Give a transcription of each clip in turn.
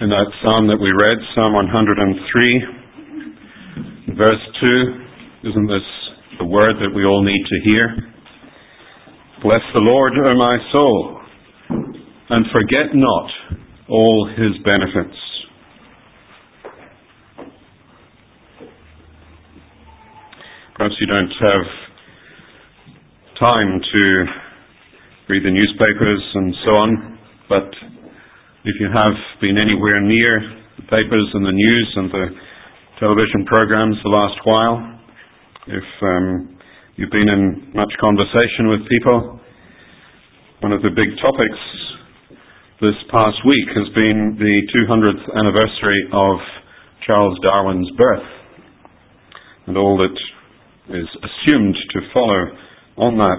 In that psalm that we read, Psalm 103, verse 2, isn't this the word that we all need to hear? Bless the Lord, O my soul, and forget not all his benefits. Perhaps you don't have time to read the newspapers and so on, but if you have been anywhere near the papers and the news and the television programs the last while, if you've been in much conversation with people, one of the big topics this past week has been the 200th anniversary of Charles Darwin's birth and all that is assumed to follow on that.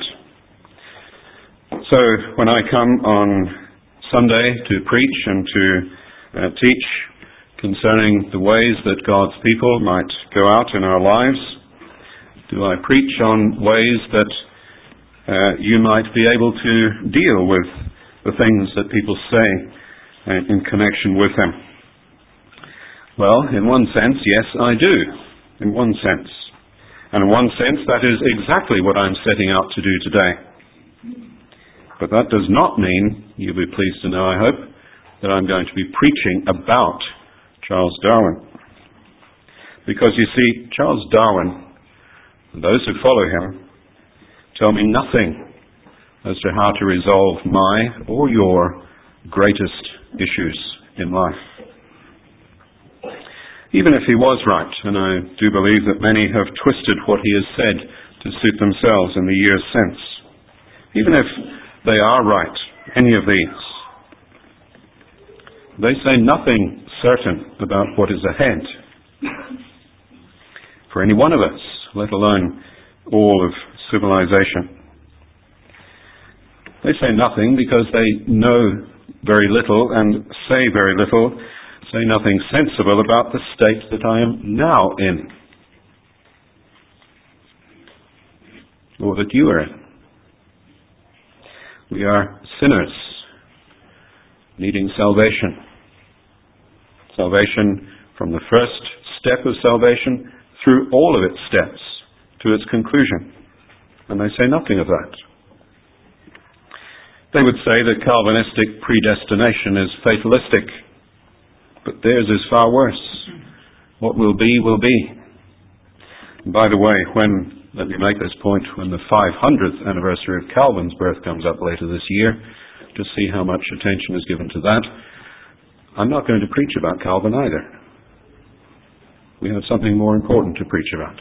So when I come on Sunday to preach and to teach concerning the ways that God's people might go out in our lives, do I preach on ways that you might be able to deal with the things that people say in connection with them? Well, in one sense, yes, I do. In one sense. And in one sense, that is exactly what I'm setting out to do today. But that does not mean, you'll be pleased to know, I hope, that I'm going to be preaching about Charles Darwin. Because you see, Charles Darwin, and those who follow him, tell me nothing as to how to resolve my or your greatest issues in life. Even if he was right, and I do believe that many have twisted what he has said to suit themselves in the years since, even if they are right, any of these, they say nothing certain about what is ahead for any one of us, let alone all of civilization. They say nothing because they know very little and say very little, say nothing sensible about the state that I am now in, or that you are in. We are sinners needing salvation. Salvation from the first step of salvation through all of its steps to its conclusion. And they say nothing of that. They would say that Calvinistic predestination is fatalistic, but theirs is far worse. What will be, will be. And by the way, let me make this point, when the 500th anniversary of Calvin's birth comes up later this year, to see how much attention is given to that, I'm not going to preach about Calvin either. We have something more important to preach about.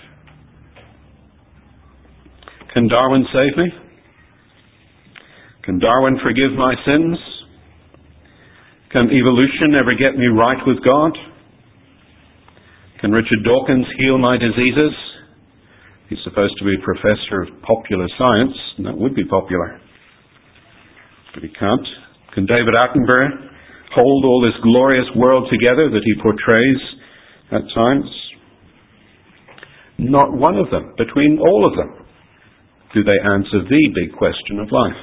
Can Darwin save me? Can Darwin forgive my sins? Can evolution ever get me right with God? Can Richard Dawkins heal my diseases? He's supposed to be professor of popular science, and that would be popular. But he can't. Can David Attenborough hold all this glorious world together that he portrays at times? Not one of them, between all of them, do they answer the big question of life.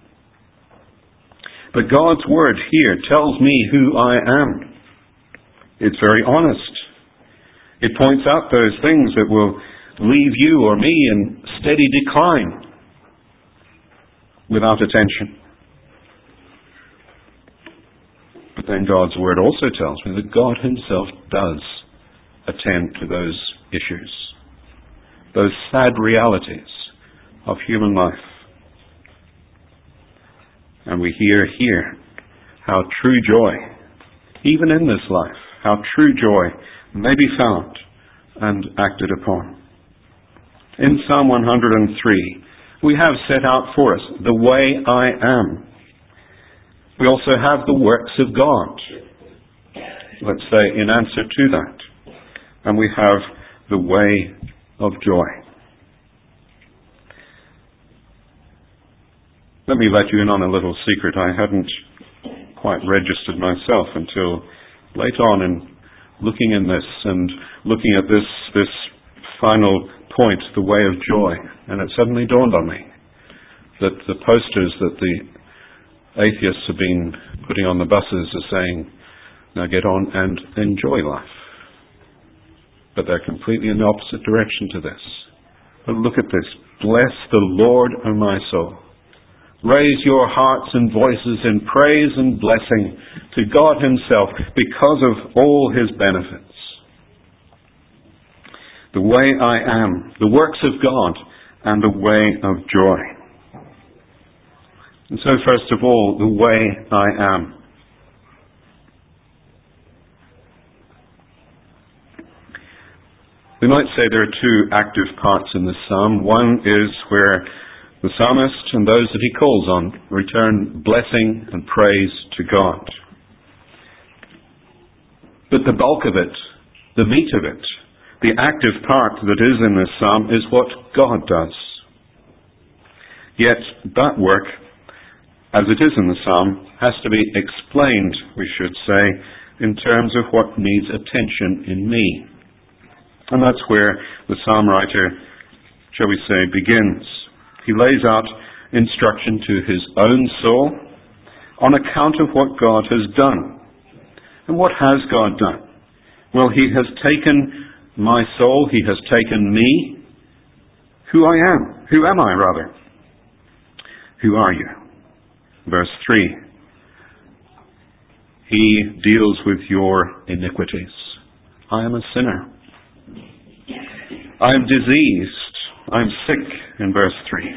But God's word here tells me who I am. It's very honest. It points out those things that will leave you or me in steady decline without attention. But then God's word also tells me that God himself does attend to those issues, those sad realities of human life. And we hear here how true joy, even in this life, how true joy may be found and acted upon. In Psalm 103, we have set out for us the way I am. We also have the works of God, let's say, in answer to that. And we have the way of joy. Let me let you in on a little secret. I hadn't quite registered myself until late on in looking in this and looking at this final point, the way of joy. And it suddenly dawned on me that the posters that the atheists have been putting on the buses are saying, Now get on and enjoy life. But they're completely in the opposite direction to this. But look at this. Bless the Lord, O my soul. Raise your hearts and voices in praise and blessing to God Himself because of all His benefits. The way I am, the works of God, and the way of joy. And so first of all, the way I am. We might say there are two active parts in this psalm. One is where the psalmist and those that he calls on return blessing and praise to God. But the bulk of it, the meat of it, the active part that is in this psalm is what God does. Yet that work, as it is in the psalm, has to be explained, we should say, in terms of what needs attention in me. And that's where the psalm writer, shall we say, begins. He lays out instruction to his own soul on account of what God has done. And what has God done? Well, He has taken my soul, He has taken me, who I am. Who am I, rather? Who are you? Verse 3. He deals with your iniquities. I am a sinner. I am diseased. I am sick, in verse 3.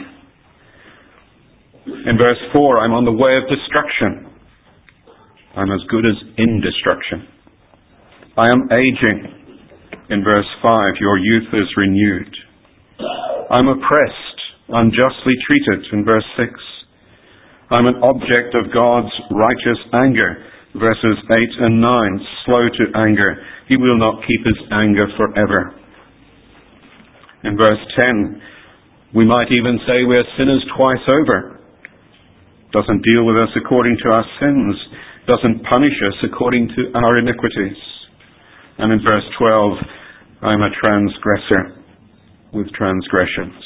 In verse 4, I'm on the way of destruction. I'm as good as in destruction. I am aging. In verse 5, your youth is renewed. I'm oppressed, unjustly treated, in verse 6. I'm an object of God's righteous anger, verses 8 and 9. Slow to anger. He will not keep His anger forever. In verse 10, we might even say we're sinners twice over. Doesn't deal with us according to our sins. Doesn't punish us according to our iniquities. And in verse 12, I'm a transgressor with transgressions.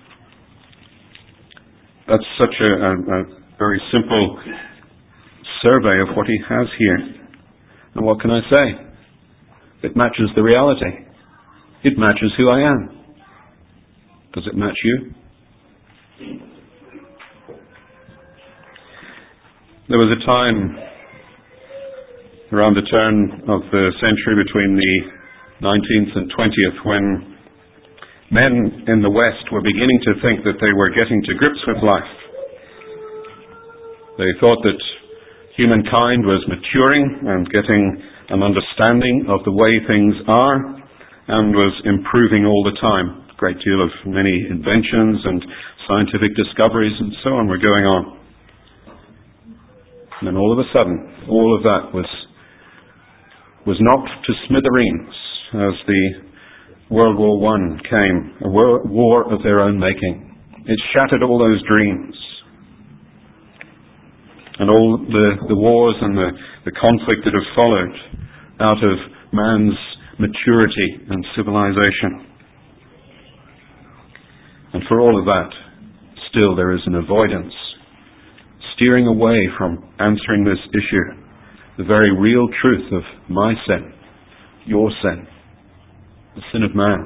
That's such a very simple survey of what he has here. And what can I say? It matches the reality. It matches who I am. Does it match you? There was a time around the turn of the century between the 19th and 20th when men in the West were beginning to think that they were getting to grips with life. They thought that humankind was maturing and getting an understanding of the way things are and was improving all the time. A great deal of many inventions and scientific discoveries and so on were going on. And then all of a sudden, all of that was knocked to smithereens as the World War I came, a war of their own making. It shattered all those dreams. And all the wars and the conflict that have followed out of man's maturity and civilization. And for all of that, still there is an avoidance, steering away from answering this issue, the very real truth of my sin, your sin, the sin of man.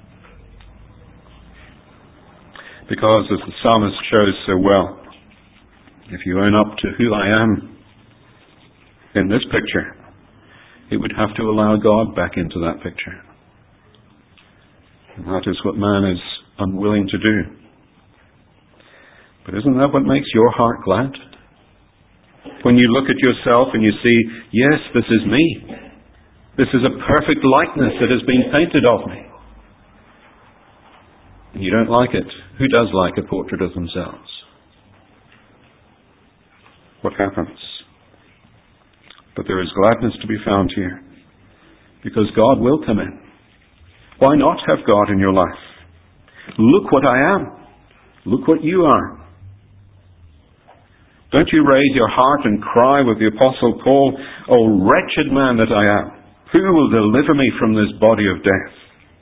Because, as the psalmist shows so well, if you own up to who I am in this picture, it would have to allow God back into that picture. And that is what man is unwilling to do. But isn't that what makes your heart glad? When you look at yourself and you see, yes, this is me. This is a perfect likeness that has been painted of me. And you don't like it. Who does like a portrait of themselves? What happens? But there is gladness to be found here, because God will come in. Why not have God in your life? Look what I am. Look what you are. Don't you raise your heart and cry with the Apostle Paul, "O wretched man that I am, who will deliver me from this body of death?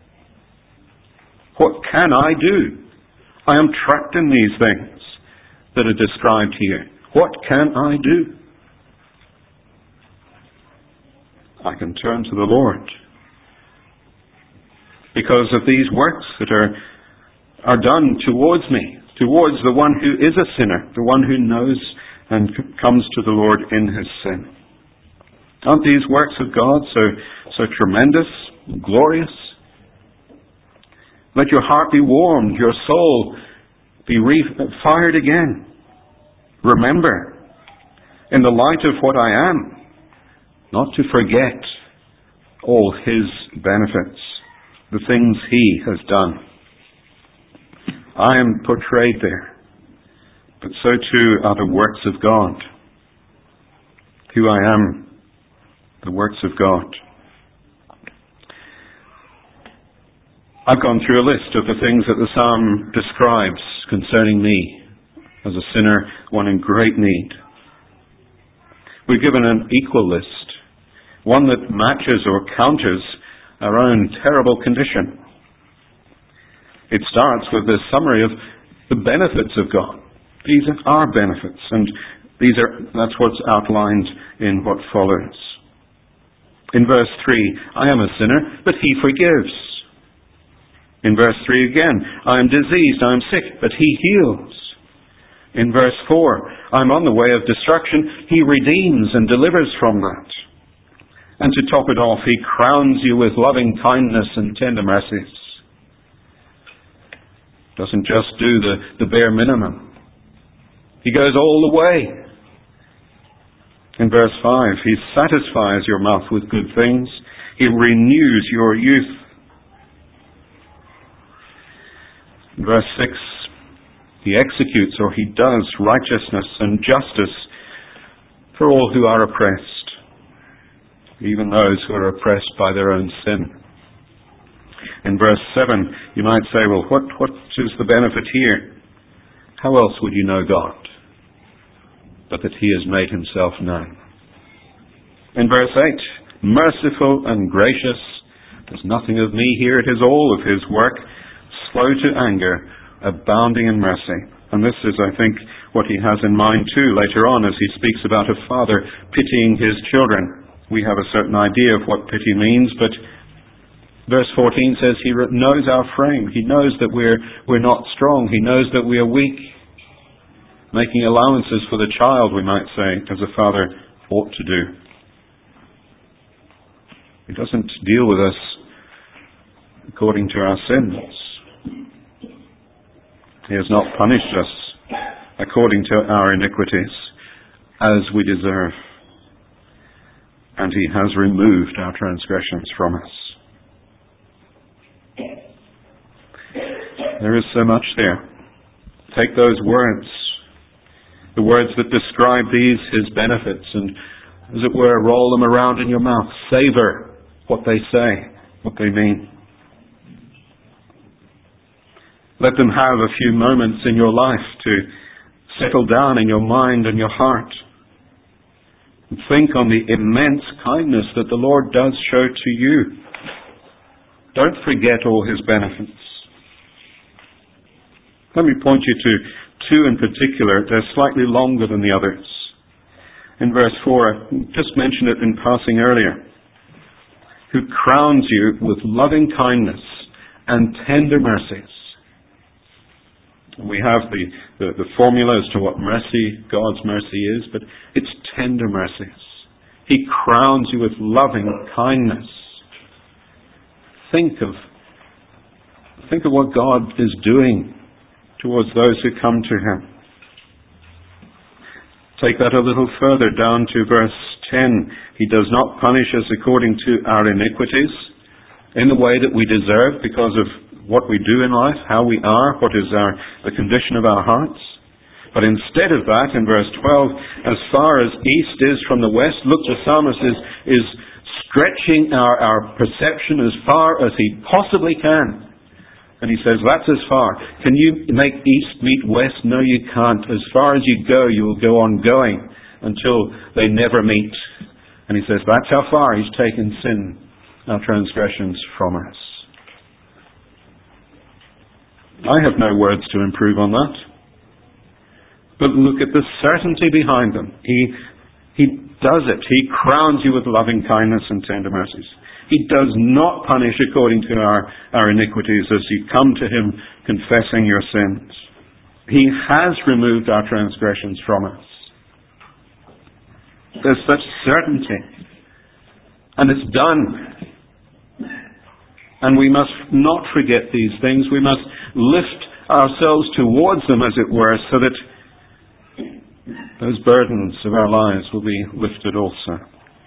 What can I do? I am trapped in these things that are described here. What can I do?" I can turn to the Lord. Because of these works that are done towards me, towards the one who is a sinner, the one who knows and comes to the Lord in his sin. Aren't these works of God so tremendous, glorious? Let your heart be warmed, your soul be fired again. Remember, in the light of what I am, not to forget all his benefits, the things he has done. I am portrayed there, but so too are the works of God. Who I am, the works of God. I've gone through a list of the things that the psalm describes concerning me as a sinner, one in great need. We've given an equal list, one that matches or counters our own terrible condition. It starts with this summary of the benefits of God. These are benefits, and that's what's outlined in what follows. In verse 3, I am a sinner, but he forgives. In verse 3 again, I am diseased, I am sick, but he heals. In verse 4, I'm on the way of destruction, he redeems and delivers from that. And to top it off, he crowns you with loving kindness and tender mercies. Doesn't just do the bare minimum. He goes all the way. In verse 5, he satisfies your mouth with good things. He renews your youth. In verse 6, he executes or he does righteousness and justice for all who are oppressed, even those who are oppressed by their own sin. In verse 7, you might say, well, what is the benefit here? How else would you know God but that he has made himself known? In verse 8, merciful and gracious. There's nothing of me here, it is all of his work. Slow to anger, abounding in mercy. And this is, I think, what he has in mind too later on as he speaks about a father pitying his children. We have a certain idea of what pity means, but verse 14 says he knows our frame. He knows that we're not strong. He knows that we are weak. Making allowances for the child, we might say, as a father ought to do. He doesn't deal with us according to our sins. He has not punished us according to our iniquities as we deserve. And he has removed our transgressions from us. There is so much there. Take those words, the words that describe these, his benefits, and as it were, roll them around in your mouth. Savor what they say, what they mean. Let them have a few moments in your life to settle down in your mind and your heart. And think on the immense kindness that the Lord does show to you. Don't forget all his benefits. Let me point you to two in particular. They're slightly longer than the others. In verse 4, I just mentioned it in passing earlier. Who crowns you with loving kindness and tender mercies. We have the formula as to what mercy, God's mercy is, but it's tender mercies. He crowns you with loving kindness. Think of what God is doing towards those who come to him. Take that a little further down to verse 10. He does not punish us according to our iniquities in the way that we deserve because of what we do in life, how we are, what is the condition of our hearts. But instead of that, in verse 12, as far as east is from the west, look, the psalmist is stretching our perception as far as he possibly can. And he says, that's as far. Can you make east meet west? No, you can't. As far as you go, you will go on going until they never meet. And he says, that's how far he's taken sin, our transgressions, from us. I have no words to improve on that. But look at the certainty behind them. He does it. He crowns you with loving kindness and tender mercies. He does not punish according to our iniquities as you come to Him confessing your sins. He has removed our transgressions from us. There's such certainty. And it's done. And we must not forget these things. We must lift ourselves towards them, as it were, so that those burdens of our lives will be lifted also.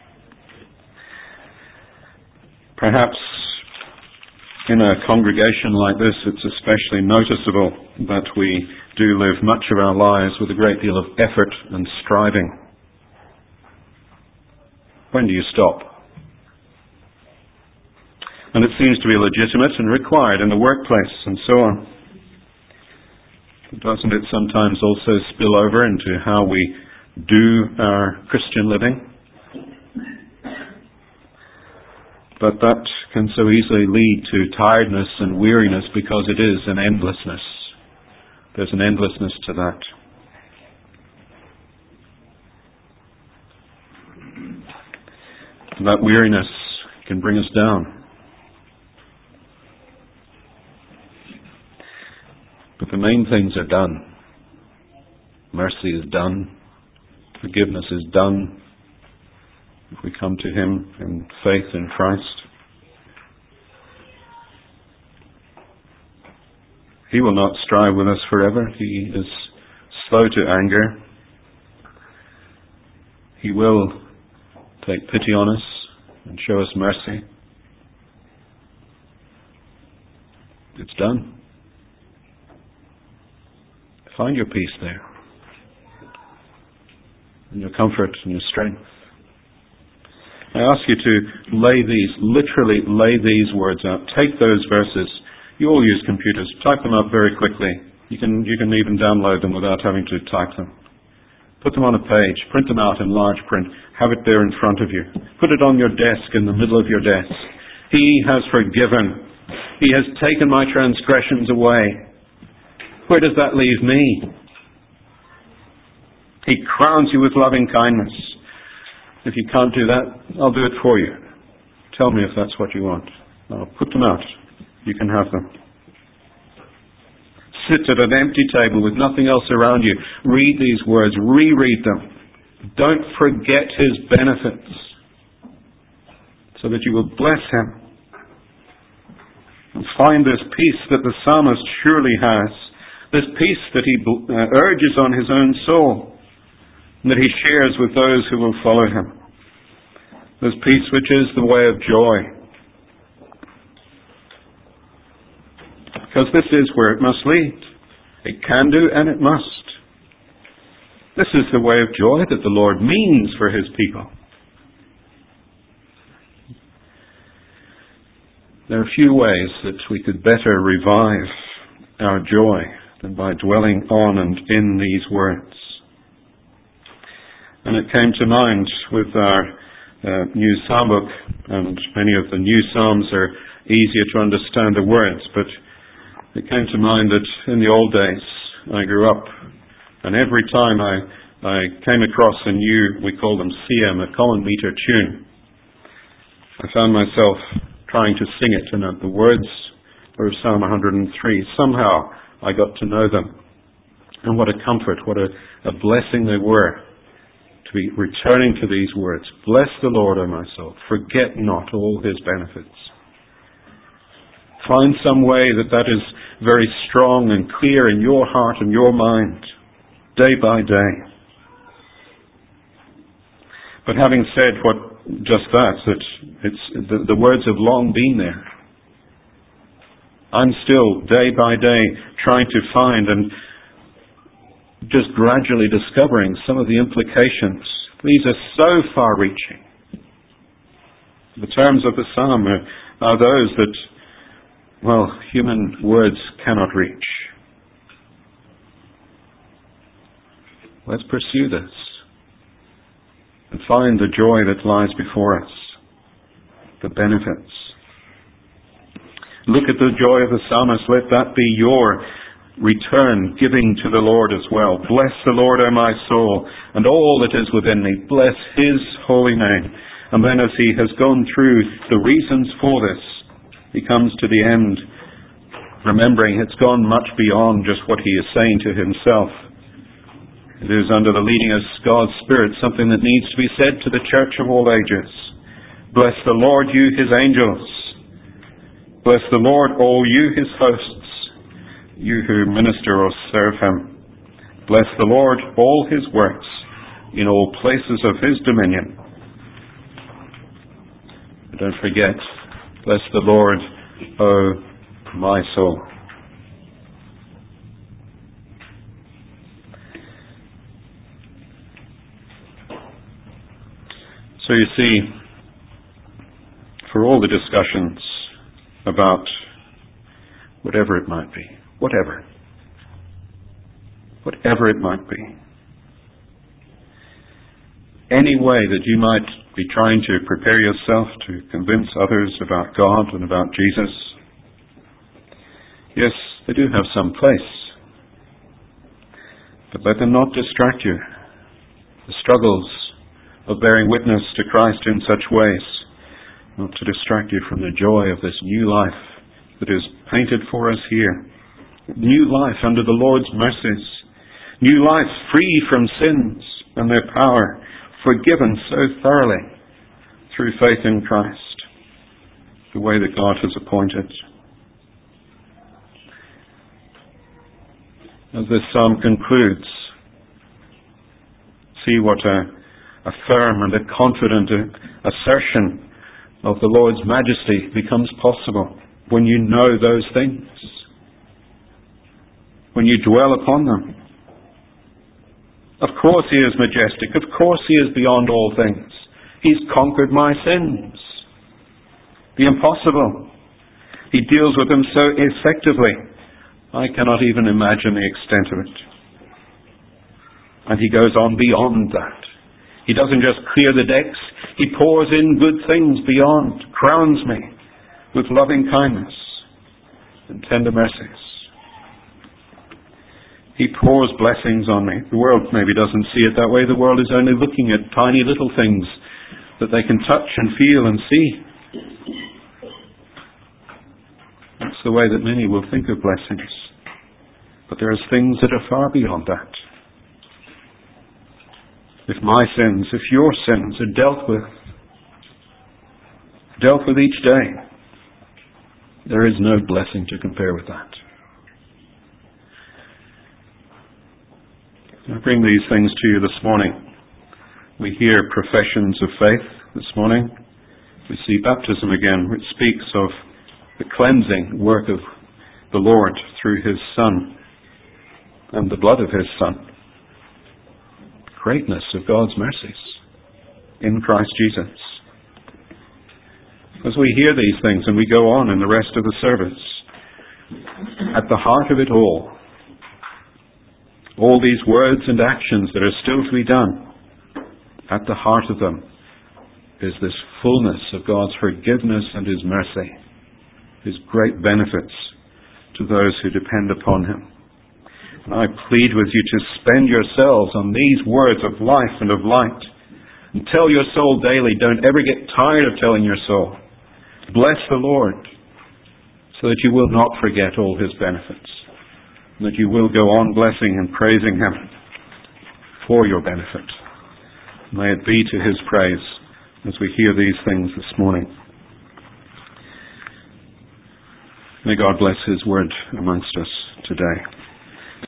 Perhaps in a congregation like this, it's especially noticeable that we do live much of our lives with a great deal of effort and striving. When do you stop? And it seems to be legitimate and required in the workplace and so on. Doesn't it sometimes also spill over into how we do our Christian living? But that can so easily lead to tiredness and weariness because it is an endlessness. There's an endlessness to that. And that weariness can bring us down. But the main things are done. Mercy is done. Forgiveness is done. If we come to Him in faith in Christ. He will not strive with us forever. He is slow to anger. He will take pity on us and show us mercy. It's done. Find your peace there, and your comfort and your strength. I ask you to literally lay these words out. Take those verses. You all use computers. Type them up very quickly. You can even download them without having to type them. Put them on a page. Print them out in large print. Have it there in front of you. Put it on your desk, in the middle of your desk. He has forgiven. He has taken my transgressions away. Where does that leave me? He crowns you with loving kindness. If you can't do that, I'll do it for you. Tell me if that's what you want. I'll put them out. You can have them. Sit at an empty table with nothing else around you. Read these words. Reread them. Don't forget His benefits, so that you will bless Him. And find this peace that the psalmist surely has. This peace that he urges on his own soul, and that he shares with those who will follow him. This peace which is the way of joy. Because this is where it must lead. It can do and it must. This is the way of joy that the Lord means for His people. There are few ways that we could better revive our joy than by dwelling on and in these words. And it came to mind with our new psalm book, and many of the new psalms are easier to understand the words, but it came to mind that in the old days I grew up, and every time I came across a new, we call them CM, a common meter tune, I found myself trying to sing it, and the words were Psalm 103. Somehow I got to know them. And what a comfort, what a blessing they were to be returning to these words. Bless the Lord, O my soul. Forget not all His benefits. Find some way that is very strong and clear in your heart and your mind, day by day. But having said just that it's the words have long been there. I'm still, day by day, trying to find and just gradually discovering some of the implications. These are so far-reaching. The terms of the psalm are those that, human words cannot reach. Let's pursue this and find the joy that lies before us, the benefits. Look at the joy of the psalmist. Let that be your return giving to the Lord as well. Bless the Lord, O my soul, and all that is within me. Bless His holy name. And then as he has gone through the reasons for this, he comes to the end, remembering it's gone much beyond just what he is saying to himself. It is under the leading of God's Spirit, something that needs to be said to the church of all ages. Bless the Lord, you His angels. Bless the Lord, all you His hosts, you who minister or serve Him. Bless the Lord, all His works, in all places of His dominion. But don't forget, bless the Lord, O my soul. So you see, for all the discussions about whatever it might be, whatever it might be, any way that you might be trying to prepare yourself to convince others about God and about Jesus, yes, they do have some place. But let them not distract you. The struggles of bearing witness to Christ in such ways, not to distract you from the joy of this new life that is painted for us here. New life under the Lord's mercies. New life free from sins and their power, forgiven so thoroughly through faith in Christ, the way that God has appointed. As this psalm concludes, see what a firm and a confident assertion of the Lord's majesty becomes possible when you know those things, when you dwell upon them. Of course He is majestic. Of course He is beyond all things. He's conquered my sins. The impossible. He deals with them so effectively. I cannot even imagine the extent of it. And He goes on beyond that. He doesn't just clear the decks. He pours in good things beyond, crowns me with loving kindness and tender mercies. He pours blessings on me. The world maybe doesn't see it that way. The world is only looking at tiny little things that they can touch and feel and see. That's the way that many will think of blessings. But there are things that are far beyond that. If my sins, if your sins are dealt with each day, there is no blessing to compare with that. I bring these things to you this morning. We hear professions of faith this morning. We see baptism again, which speaks of the cleansing work of the Lord through His Son and the blood of His Son. Greatness of God's mercies in Christ Jesus. As we hear these things and we go on in the rest of the service, at the heart of it all these words and actions that are still to be done, at the heart of them is this fullness of God's forgiveness and His mercy, His great benefits to those who depend upon Him. And I plead with you to spend yourselves on these words of life and of light. And tell your soul daily. Don't ever get tired of telling your soul. Bless the Lord, so that you will not forget all His benefits. And that you will go on blessing and praising Him for your benefit. May it be to His praise as we hear these things this morning. May God bless His word amongst us today.